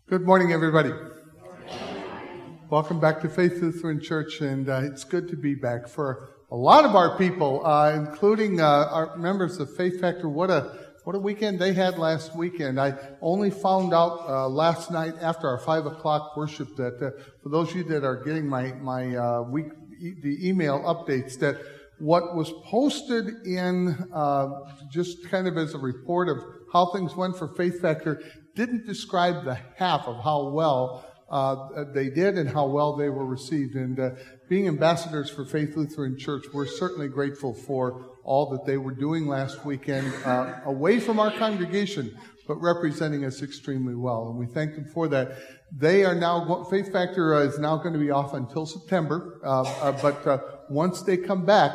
Good morning, everybody. Welcome back to Faith Lutheran Church, and it's good to be back. For a lot of our people, including our members of Faith Factor, what a weekend they had last weekend. I only found out last night after our 5 o'clock worship that for those of you that are getting my the email updates, that what was posted in just kind of as a report of how things went for Faith Factor didn't describe the half of how well they did and how well they were received. And being ambassadors for Faith Lutheran Church, we're certainly grateful for all that they were doing last weekend away from our congregation, but representing us extremely well. And we thank them for that. They are now, Faith Factor is now going to be off until September, but once they come back,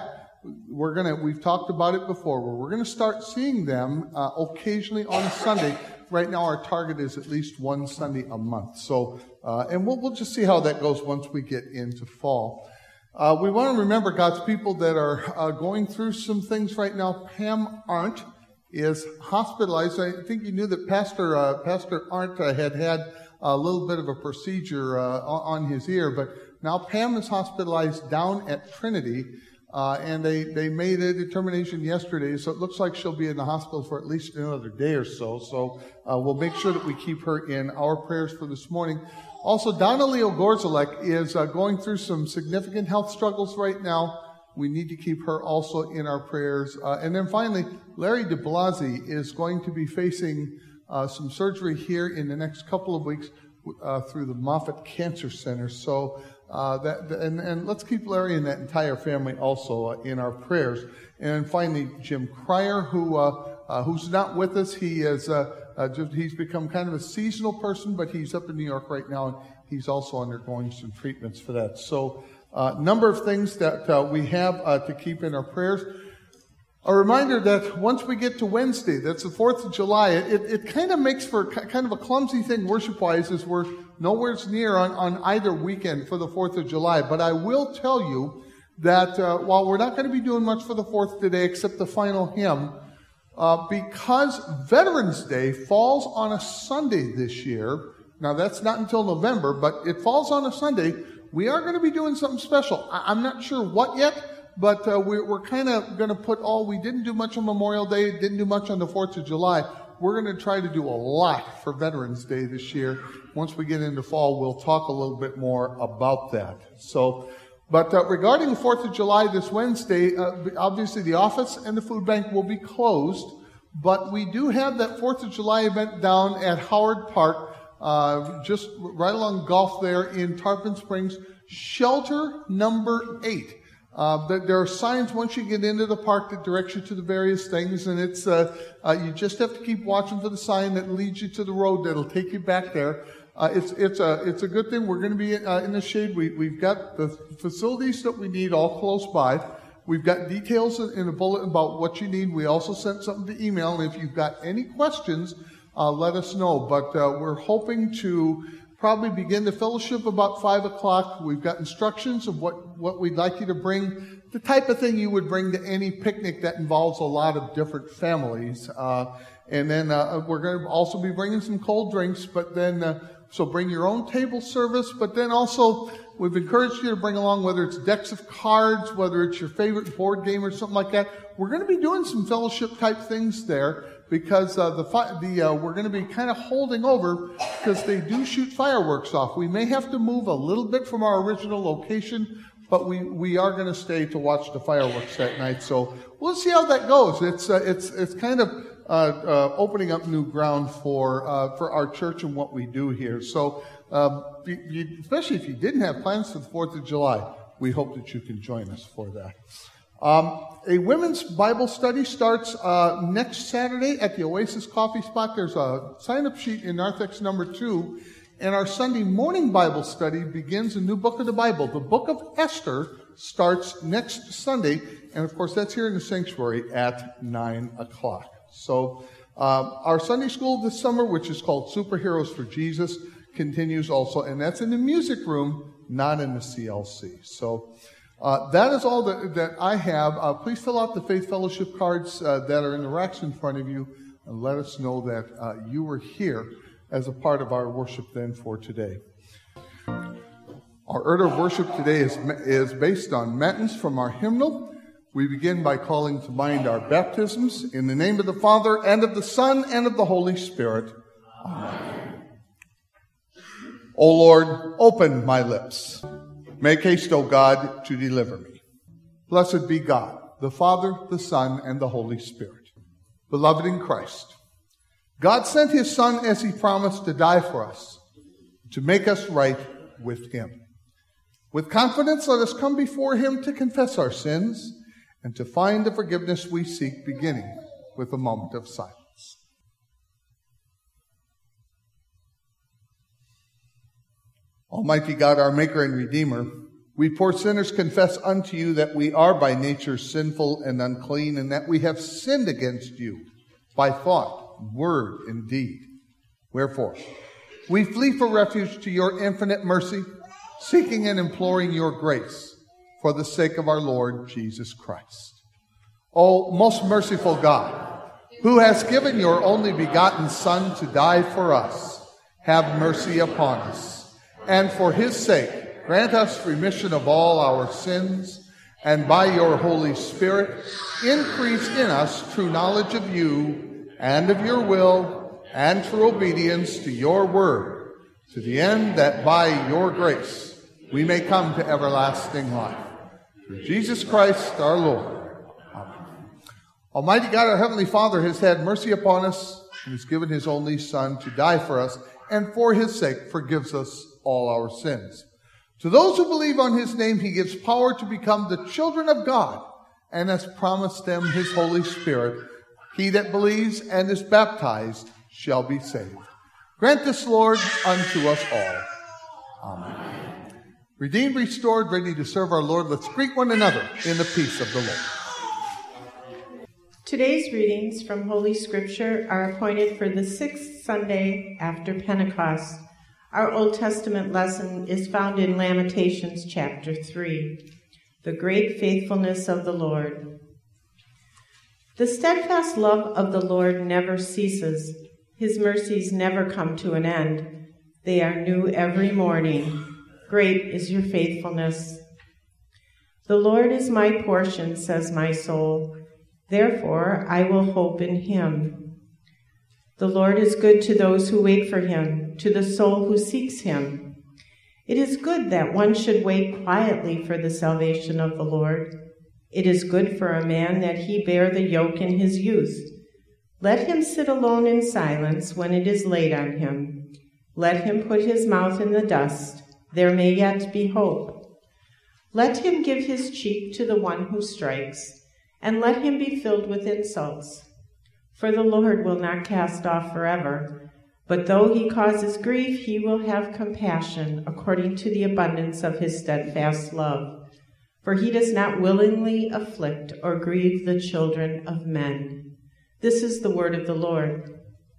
we've talked about it before, where we're going to start seeing them occasionally on a Sunday. Right now our target is at least one Sunday a month. So, and we'll just see how that goes once we get into fall. We want to remember God's people that are going through some things right now. Pam Arndt is hospitalized. I think you knew that Pastor Arndt had a little bit of a procedure on his ear, but now Pam is hospitalized down at Trinity. And they made a determination yesterday, so it looks like she'll be in the hospital for at least another day or so. So we'll make sure that we keep her in our prayers for this morning. Also, Donna Leo Gorzalek is going through some significant health struggles right now. We need to keep her also in our prayers. And then finally, Larry de Blasi is going to be facing some surgery here in the next couple of weeks through the Moffitt Cancer Center. So and let's keep Larry and that entire family also in our prayers. And finally, Jim Cryer, who's not with us. He is he's become kind of a seasonal person, but he's up in New York right now, and he's also undergoing some treatments for that. So, number of things that we have to keep in our prayers. A reminder that once we get to Wednesday, that's the 4th of July, it kind of makes for kind of a clumsy thing worship-wise, as we're nowhere near on either weekend for the 4th of July. But I will tell you that while we're not going to be doing much for the 4th today except the final hymn, because Veterans Day falls on a Sunday this year, now that's not until November, but it falls on a Sunday, we are going to be doing something special. I'm not sure what yet, but we're kind of going to put we didn't do much on Memorial Day, didn't do much on the 4th of July. We're going to try to do a lot for Veterans Day this year. Once we get into fall, we'll talk a little bit more about that. So, but regarding the 4th of July this Wednesday, obviously the office and the food bank will be closed, but we do have that 4th of July event down at Howard Park, just right along Gulf there in Tarpon Springs, shelter number 8. There are signs once you get into the park that direct you to the various things, and it's you just have to keep watching for the sign that leads you to the road that'll take you back there. It's a good thing. We're going to be in the shade. We've got the facilities that we need all close by. We've got details in a bulletin about what you need. We also sent something to email, and if you've got any questions, let us know. But we're hoping to probably begin the fellowship about 5 o'clock. We've got instructions of what we'd like you to bring, the type of thing you would bring to any picnic that involves a lot of different families. And then we're going to also be bringing some cold drinks, but then so bring your own table service, but then also we've encouraged you to bring along, whether it's decks of cards, whether it's your favorite board game or something like that. We're going to be doing some fellowship type things there, because we're going to be kind of holding over because they do shoot fireworks off. We may have to move a little bit from our original location, but we are going to stay to watch the fireworks that night. So we'll see how that goes. It's kind of opening up new ground for our church and what we do here. So especially if you didn't have plans for the 4th of July, we hope that you can join us for that. A women's Bible study starts next Saturday at the Oasis Coffee Spot. There's a sign-up sheet in narthex number 2. And our Sunday morning Bible study begins a new book of the Bible. The book of Esther starts next Sunday. And, of course, that's here in the sanctuary at 9 o'clock. So our Sunday school this summer, which is called Superheroes for Jesus, continues also. And that's in the music room, not in the CLC. So that is all that I have. Please fill out the Faith Fellowship cards that are in the racks in front of you and let us know that you were here. as a part of our worship then for today. Our order of worship today is based on matins from our hymnal. We begin by calling to mind our baptisms in the name of the Father, and of the Son, and of the Holy Spirit. Amen. O Lord, open my lips. Make haste, O God, to deliver me. Blessed be God, the Father, the Son, and the Holy Spirit. Beloved in Christ, God sent his Son as he promised to die for us, to make us right with him. With confidence, let us come before him to confess our sins and to find the forgiveness we seek, beginning with a moment of silence. Almighty God, our Maker and Redeemer, we poor sinners confess unto you that we are by nature sinful and unclean, and that we have sinned against you by thought, word, and deed. Wherefore, we flee for refuge to your infinite mercy, seeking and imploring your grace for the sake of our Lord Jesus Christ. O most merciful God, who has given your only begotten Son to die for us, have mercy upon us, and for his sake grant us remission of all our sins, and by your Holy Spirit increase in us true knowledge of you and of your will, and true obedience to your word, to the end that by your grace we may come to everlasting life. Through Jesus Christ our Lord. Amen. Almighty God, our Heavenly Father, has had mercy upon us and has given his only Son to die for us, and for his sake forgives us all our sins. To those who believe on his name, he gives power to become the children of God, and has promised them his Holy Spirit. He that believes and is baptized shall be saved. Grant this, Lord, unto us all. Amen. Redeemed, restored, ready to serve our Lord, let's greet one another in the peace of the Lord. Today's readings from Holy Scripture are appointed for the 6th Sunday after Pentecost. Our Old Testament lesson is found in Lamentations chapter 3, the great faithfulness of the Lord. The steadfast love of the Lord never ceases. His mercies never come to an end. They are new every morning. Great is your faithfulness. The Lord is my portion, says my soul. Therefore I will hope in him. The Lord is good to those who wait for him, to the soul who seeks him. It is good that one should wait quietly for the salvation of the Lord. It is good for a man that he bear the yoke in his youth. Let him sit alone in silence when it is laid on him. Let him put his mouth in the dust. There may yet be hope. Let him give his cheek to the one who strikes, and let him be filled with insults. For the Lord will not cast off forever, but though he causes grief, he will have compassion according to the abundance of his steadfast love. For he does not willingly afflict or grieve the children of men. This is the word of the Lord.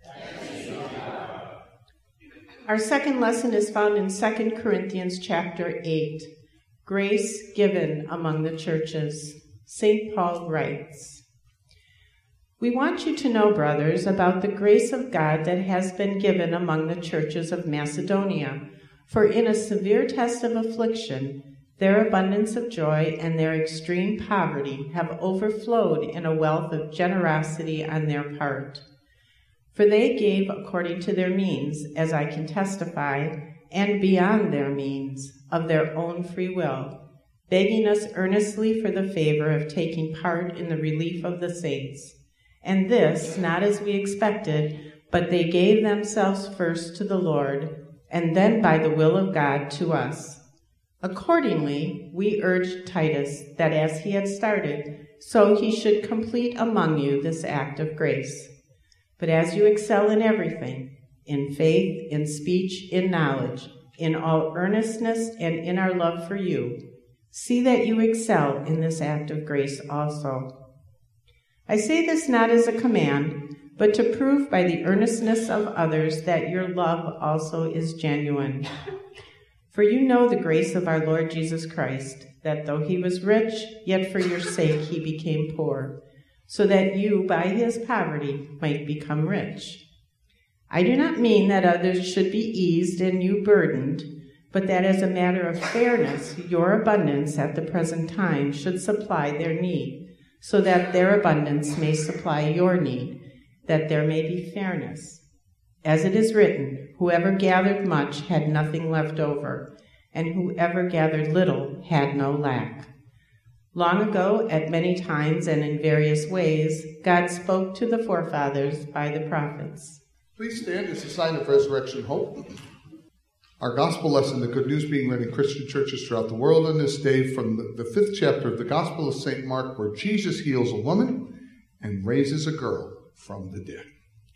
Our second lesson is found in 2 Corinthians chapter 8, Grace Given Among the Churches. St. Paul writes, We want you to know, brothers, about the grace of God that has been given among the churches of Macedonia. For in a severe test of affliction, their abundance of joy and their extreme poverty have overflowed in a wealth of generosity on their part. For they gave according to their means, as I can testify, and beyond their means, of their own free will, begging us earnestly for the favor of taking part in the relief of the saints. And this, not as we expected, but they gave themselves first to the Lord, and then by the will of God to us. Accordingly, we urged Titus that as he had started, so he should complete among you this act of grace. But as you excel in everything, in faith, in speech, in knowledge, in all earnestness, and in our love for you, see that you excel in this act of grace also. I say this not as a command, but to prove by the earnestness of others that your love also is genuine. For you know the grace of our Lord Jesus Christ, that though he was rich, yet for your sake he became poor, so that you by his poverty might become rich. I do not mean that others should be eased and you burdened, but that as a matter of fairness, your abundance at the present time should supply their need, so that their abundance may supply your need, that there may be fairness. As it is written, whoever gathered much had nothing left over, and whoever gathered little had no lack. Long ago, at many times and in various ways, God spoke to the forefathers by the prophets. Please stand as a sign of resurrection hope. Our gospel lesson, the good news being read in Christian churches throughout the world on this day, from the 5th chapter of the Gospel of St. Mark, where Jesus heals a woman and raises a girl from the dead.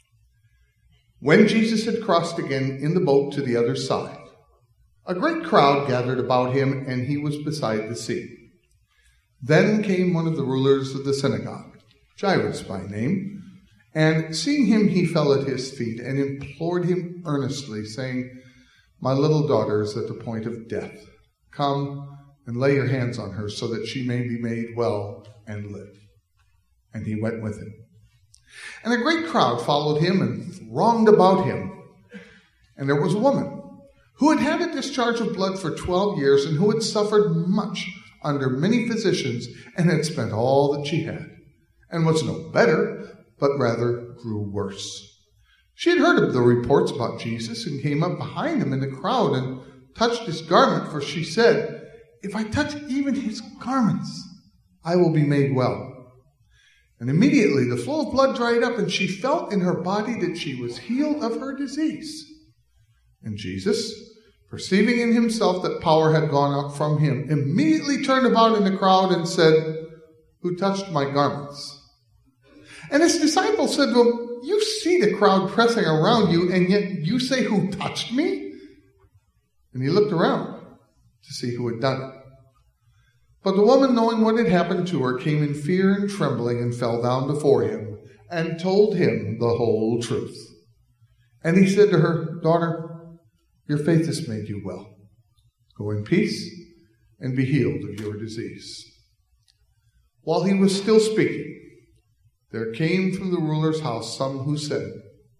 When Jesus had crossed again in the boat to the other side, a great crowd gathered about him, and he was beside the sea. Then came one of the rulers of the synagogue, Jairus by name, and seeing him, he fell at his feet and implored him earnestly, saying, "My little daughter is at the point of death. Come and lay your hands on her so that she may be made well and live." And he went with him. And a great crowd followed him and thronged about him. And there was a woman who had had a discharge of blood for 12 years and who had suffered much under many physicians and had spent all that she had and was no better, but rather grew worse. She had heard of the reports about Jesus and came up behind him in the crowd and touched his garment, for she said, "If I touch even his garments, I will be made well." And immediately the flow of blood dried up, and she felt in her body that she was healed of her disease. And Jesus, perceiving in himself that power had gone out from him, immediately turned about in the crowd and said, "Who touched my garments?" And his disciples said to him, "You see the crowd pressing around you, and yet you say, 'Who touched me?'" And he looked around to see who had done it. But the woman, knowing what had happened to her, came in fear and trembling and fell down before him and told him the whole truth. And he said to her, "Daughter, your faith has made you well. Go in peace and be healed of your disease." While he was still speaking, there came from the ruler's house some who said,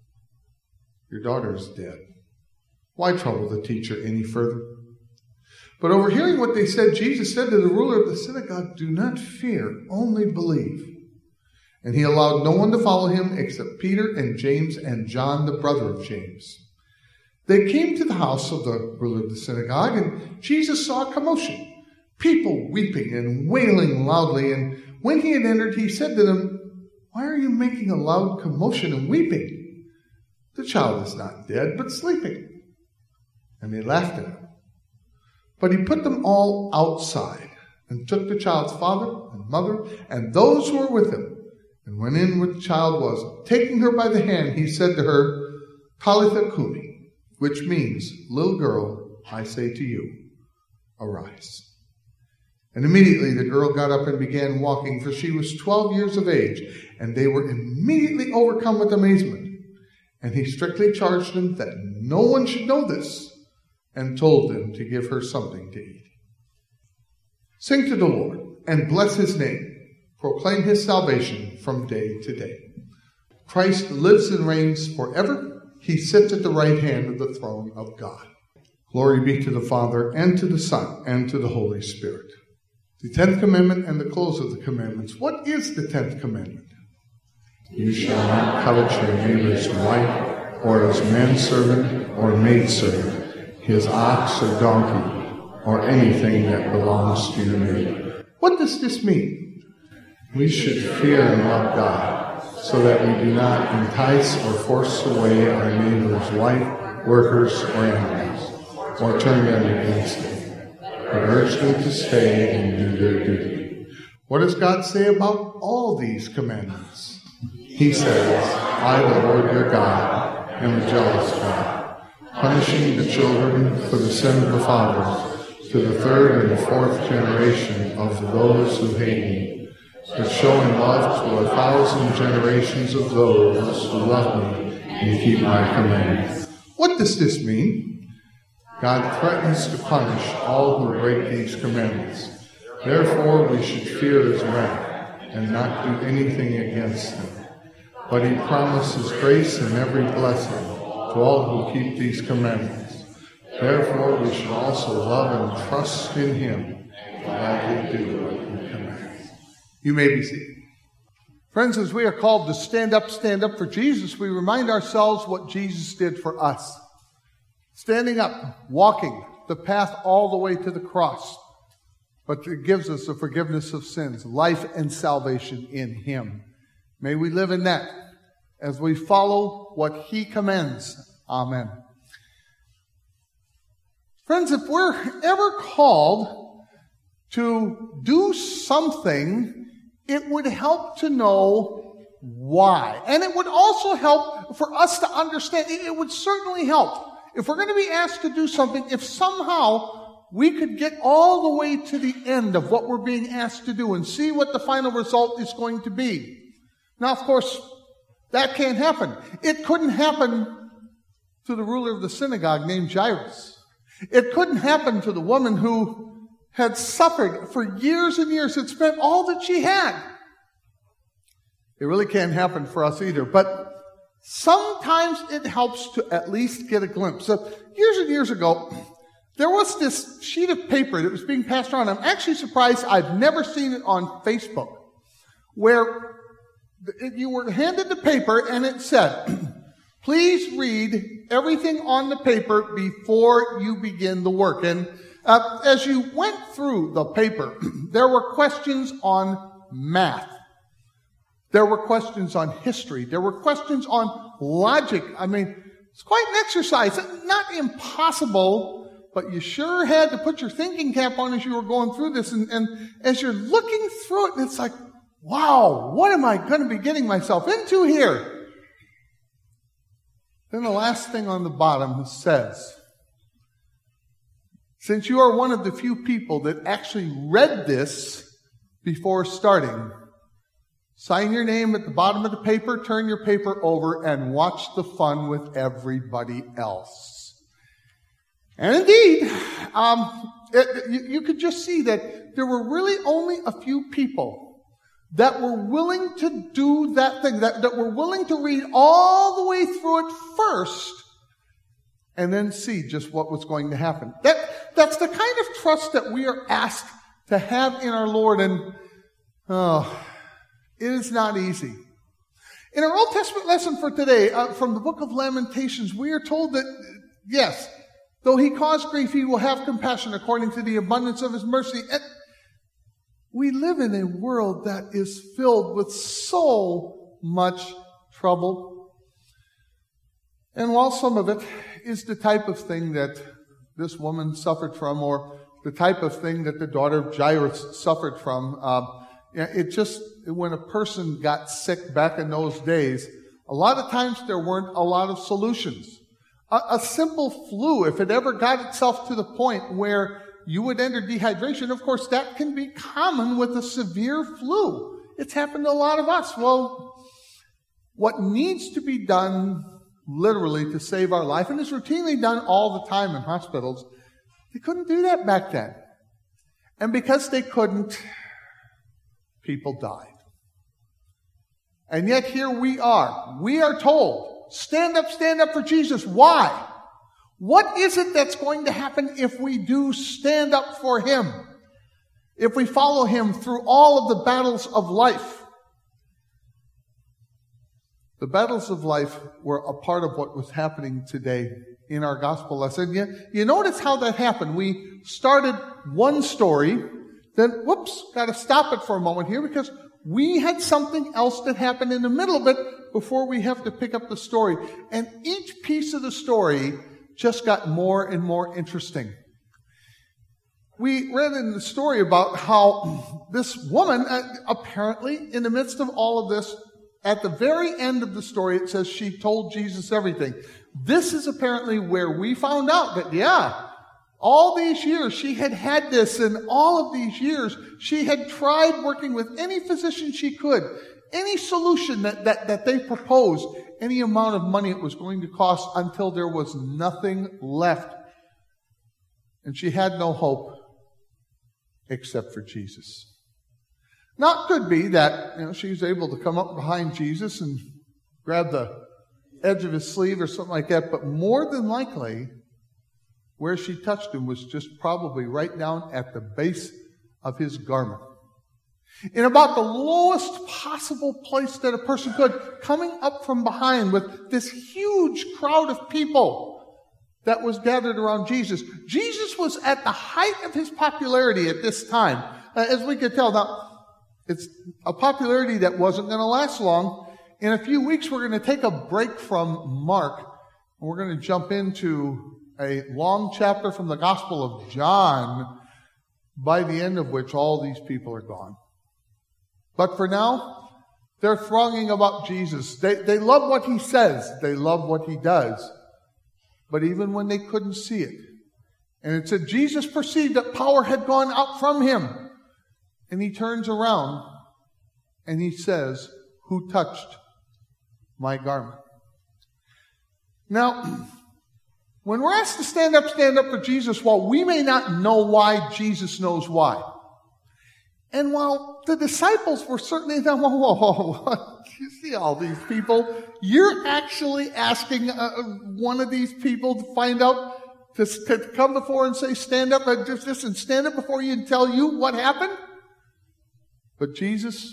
"Your daughter is dead. Why trouble the teacher any further?" But overhearing what they said, Jesus said to the ruler of the synagogue, "Do not fear, only believe." And he allowed no one to follow him except Peter and James and John, the brother of James. They came to the house of the ruler of the synagogue, and Jesus saw a commotion, people weeping and wailing loudly. And when he had entered, he said to them, "Why are you making a loud commotion and weeping? The child is not dead, but sleeping." And they laughed at him. But he put them all outside and took the child's father and mother and those who were with him and went in where the child was. Taking her by the hand, he said to her, "Talitha Kumi," which means, "Little girl, I say to you, arise." And immediately the girl got up and began walking, for she was 12 years of age, and they were immediately overcome with amazement. And he strictly charged them that no one should know this, and told them to give her something to eat. Sing to the Lord, and bless his name. Proclaim his salvation from day to day. Christ lives and reigns forever. He sits at the right hand of the throne of God. Glory be to the Father, and to the Son, and to the Holy Spirit. The 10th commandment and the close of the commandments. What is the 10th commandment? You shall not covet your neighbor's wife, or his manservant or maidservant, his ox or donkey, or anything that belongs to your neighbor. What does this mean? We should fear and love God, so that we do not entice or force away our neighbor's wife, workers, or animals, or turn them against them, but urge them to stay and do their duty. What does God say about all these commandments? He says, "I, the Lord your God, am a jealous God, punishing the children for the sin of the fathers, to the 3rd and the 4th generation of those who hate me, but showing love to 1,000 generations of those who love me and keep my commandments." What does this mean? God threatens to punish all who break these commandments. Therefore, we should fear his wrath and not do anything against them. But he promises grace and every blessing all who keep these commandments. Therefore we should also love and trust in him, and gladly do what he commands. You may be seated. Friends, as we are called to stand up for Jesus, we remind ourselves what Jesus did for us. Standing up, walking the path all the way to the cross. But it gives us the forgiveness of sins, life and salvation in him. May we live in that as we follow what he commands. Amen. Friends, if we're ever called to do something, it would help to know why. And it would also help for us to understand. It would certainly help if we're going to be asked to do something, if somehow we could get all the way to the end of what we're being asked to do and see what the final result is going to be. Now, of course, that can't happen. It couldn't happen to the ruler of the synagogue named Jairus. It couldn't happen to the woman who had suffered for years and years, had spent all that she had. It really can't happen for us either. But sometimes it helps to at least get a glimpse. So years and years ago, there was this sheet of paper that was being passed around. I'm actually surprised I've never seen it on Facebook, where you were handed the paper and it said, please read everything on the paper before you begin the work. And as you went through the paper, there were questions on math. There were questions on history. There were questions on logic. I mean, it's quite an exercise. Not impossible, but you sure had to put your thinking cap on as you were going through this. And as you're looking through it, it's like, wow, what am I going to be getting myself into here? Then the last thing on the bottom says, since you are one of the few people that actually read this before starting, sign your name at the bottom of the paper, turn your paper over, and watch the fun with everybody else. And indeed, you could just see that there were really only a few people that were willing to do that thing, that were willing to read all the way through it first and then see just what was going to happen. That's the kind of trust that we are asked to have in our Lord, and it is not easy. In our Old Testament lesson for today, from the book of Lamentations, we are told that, yes, though he caused grief, he will have compassion according to the abundance of his mercy. And we live in a world that is filled with so much trouble. And while some of it is the type of thing that this woman suffered from, or the type of thing that the daughter of Jairus suffered from, when a person got sick back in those days, a lot of times there weren't a lot of solutions. A simple flu, if it ever got itself to the point where you would enter dehydration, of course, that can be common with a severe flu. It's happened to a lot of us. Well, what needs to be done literally to save our life, and is routinely done all the time in hospitals, they couldn't do that back then. And because they couldn't, people died. And yet here we are. We are told, stand up for Jesus. Why? What is it that's going to happen if we do stand up for him? If we follow him through all of the battles of life? The battles of life were a part of what was happening today in our gospel lesson. You notice how that happened. We started one story, then, got to stop it for a moment here because we had something else that happened in the middle of it before we have to pick up the story. And each piece of the story just got more and more interesting. We read in the story about how this woman, apparently, in the midst of all of this, at the very end of the story, it says she told Jesus everything. This is apparently where we found out that, all these years she had this, and all of these years she had tried working with any physician she could, any solution that they proposed, any amount of money it was going to cost, until there was nothing left. And she had no hope except for Jesus. Now, it could be that she was able to come up behind Jesus and grab the edge of his sleeve or something like that, but more than likely, where she touched him was just probably right down at the base of his garment. In about the lowest possible place that a person could, coming up from behind with this huge crowd of people that was gathered around Jesus. Jesus was at the height of his popularity at this time. As we could tell, now, it's a popularity that wasn't going to last long. In a few weeks, we're going to take a break from Mark, and we're going to jump into a long chapter from the Gospel of John, by the end of which all these people are gone. But for now, they're thronging about Jesus. They love what he says. They love what he does. But even when they couldn't see it, and it said Jesus perceived that power had gone out from him, and he turns around and he says, "Who touched my garment?" Now, when we're asked to stand up for Jesus, while we may not know why, Jesus knows why. And while the disciples were certainly, whoa, you see all these people, you're actually asking one of these people to find out, to come before and say, stand up, and stand up before you and tell you what happened? But Jesus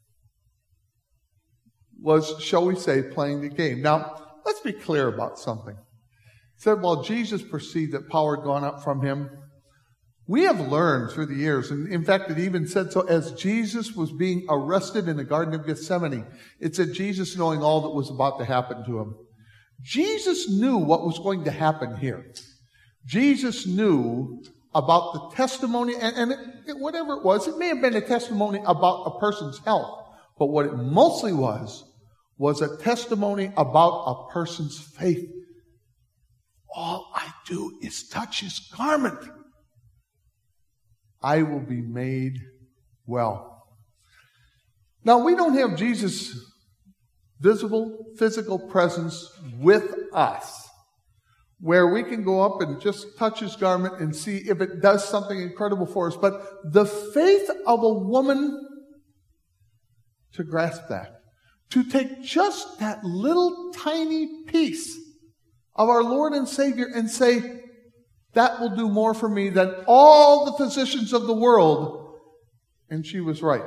was, shall we say, playing the game. Now, let's be clear about something. It said, while Jesus perceived that power had gone up from him, we have learned through the years, and in fact, it even said so, as Jesus was being arrested in the Garden of Gethsemane, it said Jesus knowing all that was about to happen to him. Jesus knew what was going to happen here. Jesus knew about the testimony, and whatever it was, it may have been a testimony about a person's health, but what it mostly was a testimony about a person's faith. All I do is touch his garment. I will be made well. Now, we don't have Jesus' visible, physical presence with us, where we can go up and just touch his garment and see if it does something incredible for us. But the faith of a woman to grasp that, to take just that little tiny piece of our Lord and Savior and say, that will do more for me than all the physicians of the world. And she was right.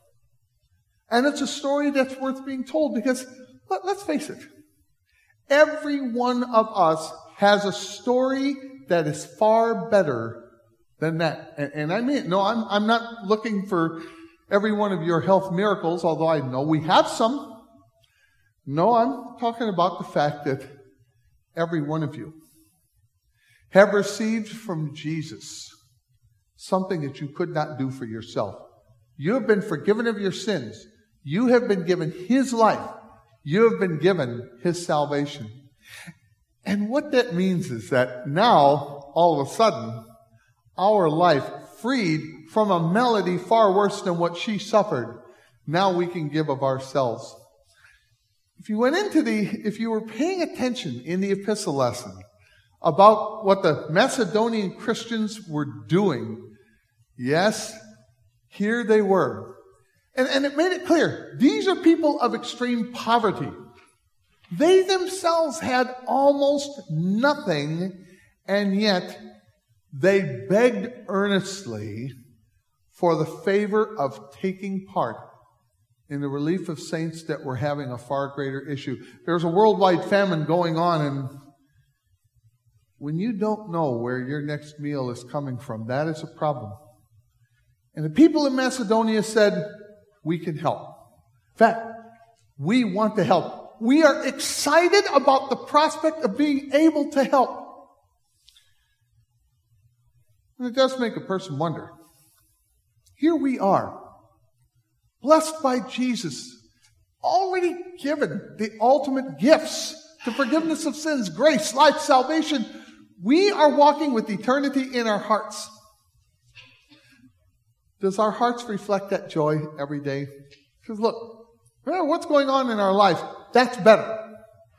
And it's a story that's worth being told because, let's face it, every one of us has a story that is far better than that. And I mean, no, I'm not looking for every one of your health miracles, although I know we have some. No, I'm talking about the fact that every one of you have received from Jesus something that you could not do for yourself. You have been forgiven of your sins. You have been given his life. You have been given his salvation. And what that means is that now, all of a sudden, our life, freed from a malady far worse than what she suffered, now we can give of ourselves. If you were paying attention in the epistle lesson about what the Macedonian Christians were doing, yes, here they were. And it made it clear, these are people of extreme poverty. They themselves had almost nothing, and yet they begged earnestly for the favor of taking part in the relief of saints that were having a far greater issue. There's a worldwide famine going on, and when you don't know where your next meal is coming from, that is a problem. And the people in Macedonia said, we can help. In fact, we want to help. We are excited about the prospect of being able to help. And it does make a person wonder. Here we are, blessed by Jesus, already given the ultimate gifts, the forgiveness of sins, grace, life, salvation. We are walking with eternity in our hearts. Does our hearts reflect that joy every day? Because look, no matter what's going on in our life, that's better.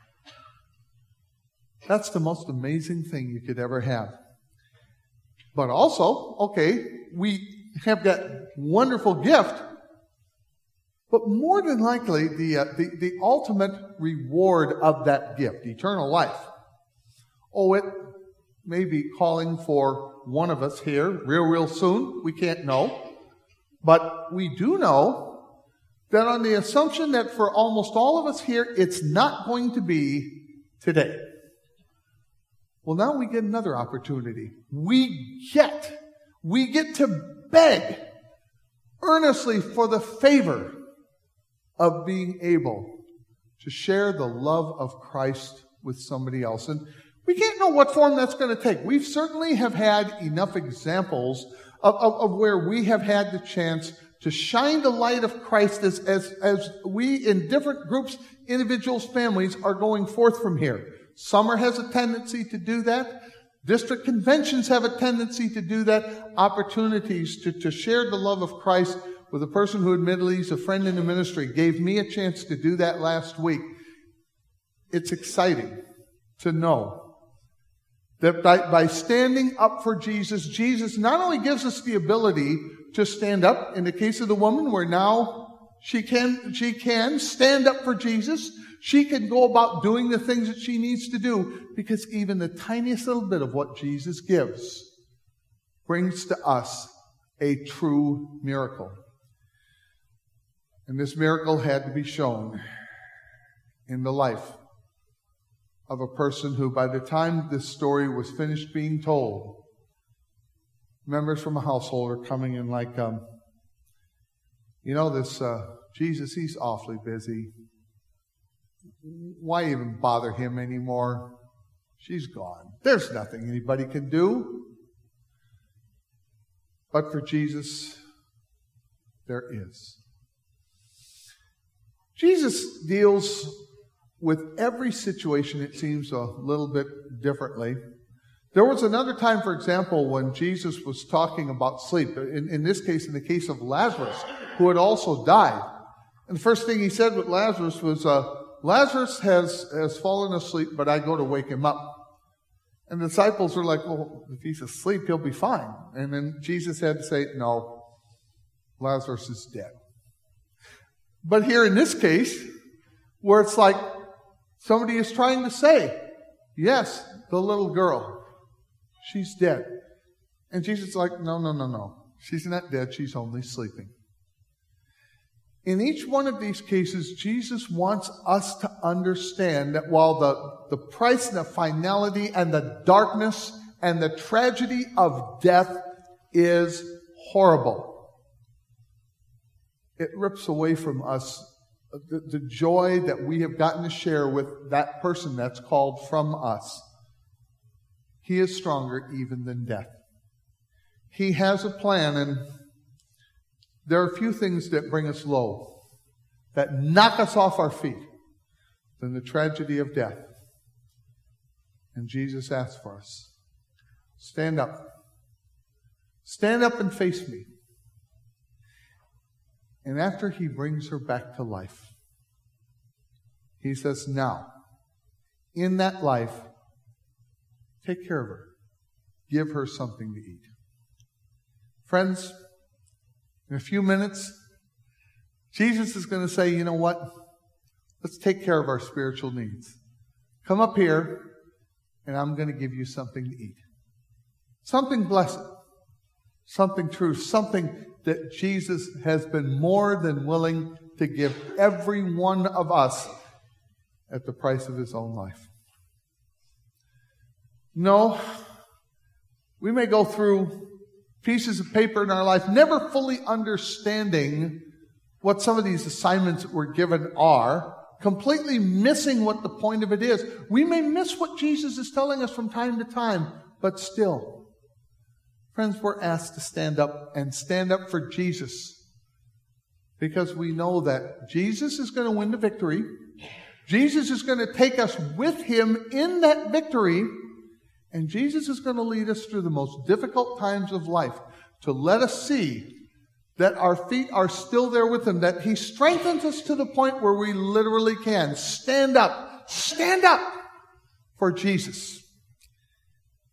That's the most amazing thing you could ever have. But also, okay, we have that wonderful gift, But more than likely, the ultimate reward of that gift, eternal life, it may be calling for one of us here real soon. We can't know. But we do know that on the assumption that for almost all of us here, it's not going to be today. Well, now we get another opportunity. We get to beg earnestly for the favor of being able to share the love of Christ with somebody else. And we can't know what form that's going to take. We certainly have had enough examples of where we have had the chance to shine the light of Christ as we in different groups, individuals, families are going forth from here. Summer has a tendency to do that. District conventions have a tendency to do that. Opportunities to share the love of Christ with a person who admittedly is a friend in the ministry gave me a chance to do that last week. It's exciting to know that by standing up for Jesus, Jesus not only gives us the ability to stand up, in the case of the woman, where now she can stand up for Jesus. She can go about doing the things that she needs to do, because even the tiniest little bit of what Jesus gives brings to us a true miracle. And this miracle had to be shown in the life of a person who, by the time this story was finished being told, members from a household are coming in like, this Jesus, he's awfully busy. Why even bother him anymore? She's gone. There's nothing anybody can do. But for Jesus, there is. Jesus deals with every situation, it seems, a little bit differently. There was another time, for example, when Jesus was talking about sleep. In this case, in the case of Lazarus, who had also died. And the first thing he said with Lazarus was, Lazarus has fallen asleep, but I go to wake him up. And the disciples were like, well, if he's asleep, he'll be fine. And then Jesus had to say, no, Lazarus is dead. But here in this case, where it's like somebody is trying to say, yes, the little girl, she's dead. And Jesus is like, no. She's not dead. She's only sleeping. In each one of these cases, Jesus wants us to understand that while the price and the finality and the darkness and the tragedy of death is horrible, it rips away from us the joy that we have gotten to share with that person that's called from us. He is stronger even than death. He has a plan, and there are few things that bring us low, that knock us off our feet, than the tragedy of death. And Jesus asks for us, stand up. Stand up and face me. And after he brings her back to life, he says, now, in that life, take care of her. Give her something to eat. Friends, in a few minutes, Jesus is going to say, you know what? Let's take care of our spiritual needs. Come up here, and I'm going to give you something to eat. Something blessed. Something true. Something that Jesus has been more than willing to give every one of us at the price of his own life. No, we may go through pieces of paper in our life, never fully understanding what some of these assignments that we're given are, completely missing what the point of it is. We may miss what Jesus is telling us from time to time, but still, friends, we're asked to stand up and stand up for Jesus, because we know that Jesus is going to win the victory. Jesus is going to take us with him in that victory, and Jesus is going to lead us through the most difficult times of life to let us see that our feet are still there with him, that he strengthens us to the point where we literally can stand up for Jesus.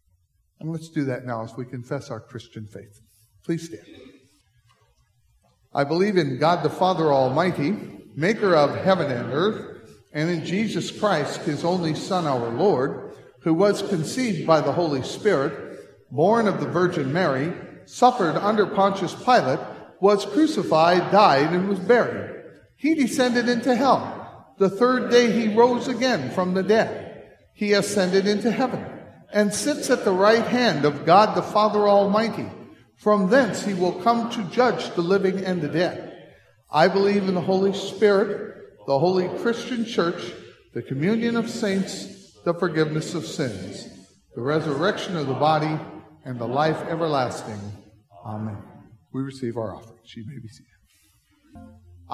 And let's do that now as we confess our Christian faith. Please stand. I believe in God the Father Almighty, maker of heaven and earth, and in Jesus Christ, his only Son, our Lord, who was conceived by the Holy Spirit, born of the Virgin Mary, suffered under Pontius Pilate, was crucified, died, and was buried. He descended into hell. The third day he rose again from the dead. He ascended into heaven and sits at the right hand of God the Father Almighty. From thence he will come to judge the living and the dead. I believe in the Holy Spirit, the holy Christian church, the communion of saints, the forgiveness of sins, the resurrection of the body, and the life everlasting. Amen. We receive our offerings. You may be seated.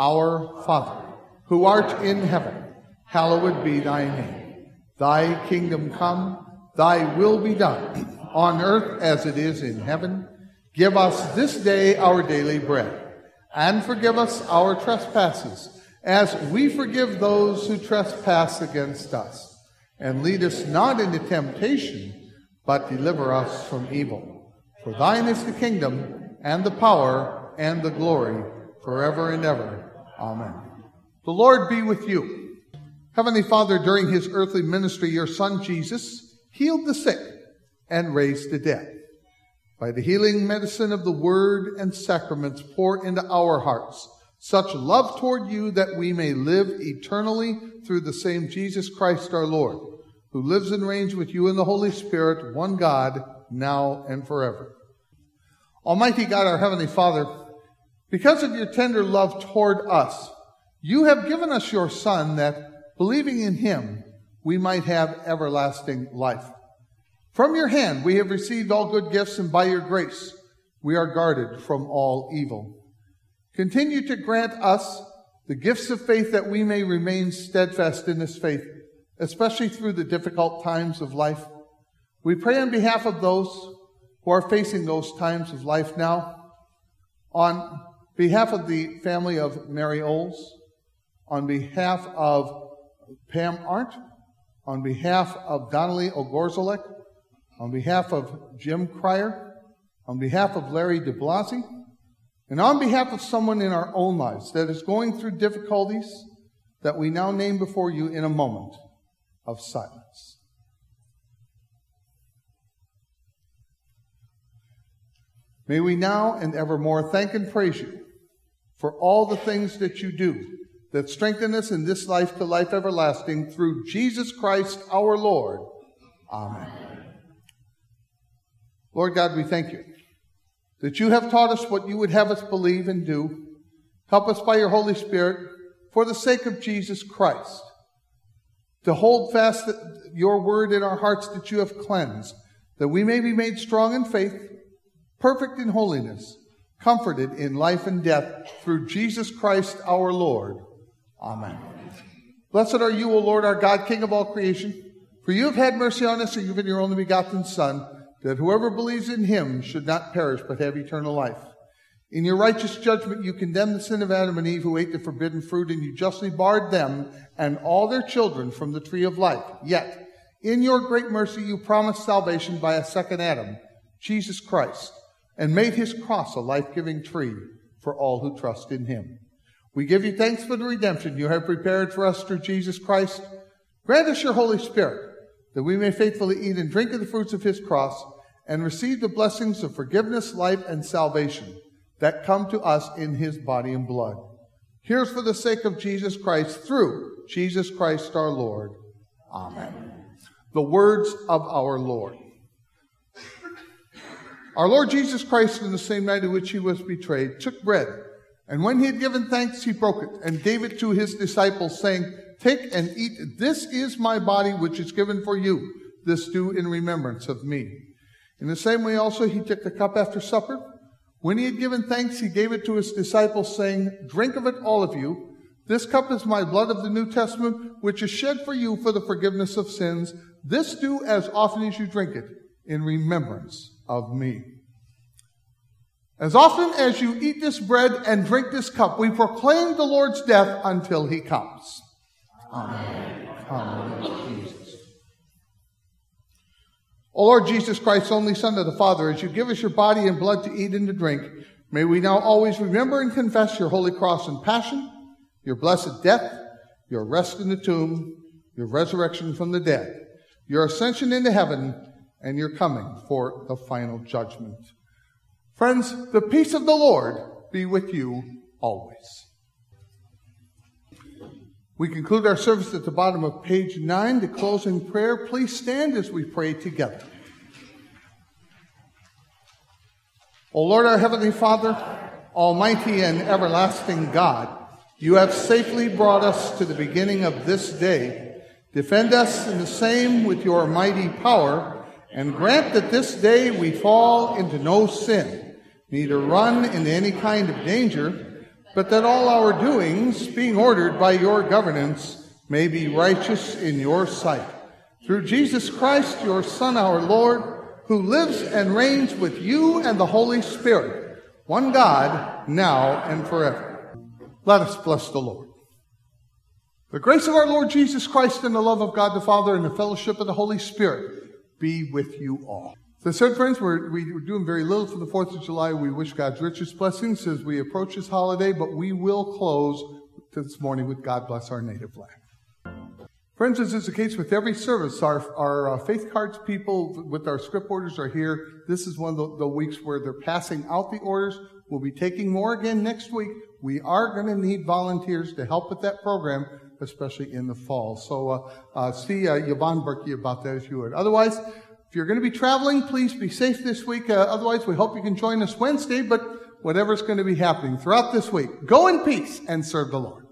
Our Father, who art in heaven, hallowed be thy name. Thy kingdom come, thy will be done, on earth as it is in heaven. Give us this day our daily bread, and forgive us our trespasses, as we forgive those who trespass against us. And lead us not into temptation, but deliver us from evil. For thine is the kingdom, and the power, and the glory, forever and ever. Amen. The Lord be with you. Heavenly Father, during his earthly ministry, your Son Jesus healed the sick and raised the dead. By the healing medicine of the word and sacraments, pour into our hearts such love toward you that we may live eternally through the same Jesus Christ our Lord, who lives and reigns with you in the Holy Spirit, one God, now and forever. Almighty God, our Heavenly Father, because of your tender love toward us, you have given us your Son, that, believing in him, we might have everlasting life. From your hand we have received all good gifts, and by your grace we are guarded from all evil. Continue to grant us the gifts of faith, that we may remain steadfast in this faith, especially through the difficult times of life. We pray on behalf of those who are facing those times of life now, on behalf of the family of Mary Oles, on behalf of Pam Arndt, on behalf of Donnelly O'Gorzalek, on behalf of Jim Cryer, on behalf of Larry de Blasi, and on behalf of someone in our own lives that is going through difficulties that we now name before you in a moment of silence. May we now and evermore thank and praise you for all the things that you do that strengthen us in this life to life everlasting, through Jesus Christ our Lord. Amen. Lord God, we thank you that you have taught us what you would have us believe and do. Help us by your Holy Spirit, for the sake of Jesus Christ, to hold fast your word in our hearts that you have cleansed, that we may be made strong in faith, perfect in holiness, comforted in life and death, through Jesus Christ our Lord. Amen. Blessed are you, O Lord, our God, King of all creation, for you have had mercy on us, and you've given your only begotten Son, that whoever believes in him should not perish but have eternal life. In your righteous judgment you condemned the sin of Adam and Eve, who ate the forbidden fruit, and you justly barred them and all their children from the tree of life. Yet, in your great mercy you promised salvation by a second Adam, Jesus Christ, and made his cross a life-giving tree for all who trust in him. We give you thanks for the redemption you have prepared for us through Jesus Christ. Grant us your Holy Spirit, that we may faithfully eat and drink of the fruits of his cross, and receive the blessings of forgiveness, life, and salvation that come to us in his body and blood. Hear us for the sake of Jesus Christ, through Jesus Christ our Lord. Amen. The words of our Lord. Our Lord Jesus Christ, in the same night in which he was betrayed, took bread, and when he had given thanks, he broke it and gave it to his disciples, saying, "Take and eat. This is my body, which is given for you. This do in remembrance of me." In the same way also he took the cup after supper. When he had given thanks, he gave it to his disciples, saying, "Drink of it, all of you. This cup is my blood of the New Testament, which is shed for you for the forgiveness of sins. This do as often as you drink it in remembrance of me." As often as you eat this bread and drink this cup, we proclaim the Lord's death until he comes. Amen. Come, Lord Jesus. O Lord Jesus Christ, only Son of the Father, as you give us your body and blood to eat and to drink, May we now always remember and confess your holy cross and passion, your blessed death, your rest in the tomb, your resurrection from the dead, your ascension into heaven, and your coming for the final judgment. Friends, the peace of the Lord be with you always. We conclude our service at the bottom of page 9 to close in prayer. Please stand as we pray together. O Lord, our Heavenly Father, Almighty and everlasting God, you have safely brought us to the beginning of this day. Defend us in the same with your mighty power, and grant that this day we fall into no sin, neither run into any kind of danger, but that all our doings, being ordered by your governance, may be righteous in your sight. Through Jesus Christ, your Son, our Lord, who lives and reigns with you and the Holy Spirit, one God, now and forever. Let us bless the Lord. The grace of our Lord Jesus Christ and the love of God the Father and the fellowship of the Holy Spirit be with you all. So, said friends, we're doing very little for the 4th of July. We wish God's richest blessings as we approach this holiday, but we will close this morning with God bless our native land. Friends, as is the case with every service, our faith cards people with our script orders are here. This is one of the weeks where they're passing out the orders. We'll be taking more again next week. We are going to need volunteers to help with that program, especially in the fall. So see Yvonne Berkey about that if you would. Otherwise, if you're going to be traveling, please be safe this week. Otherwise, we hope you can join us Wednesday, but whatever's going to be happening throughout this week, go in peace and serve the Lord.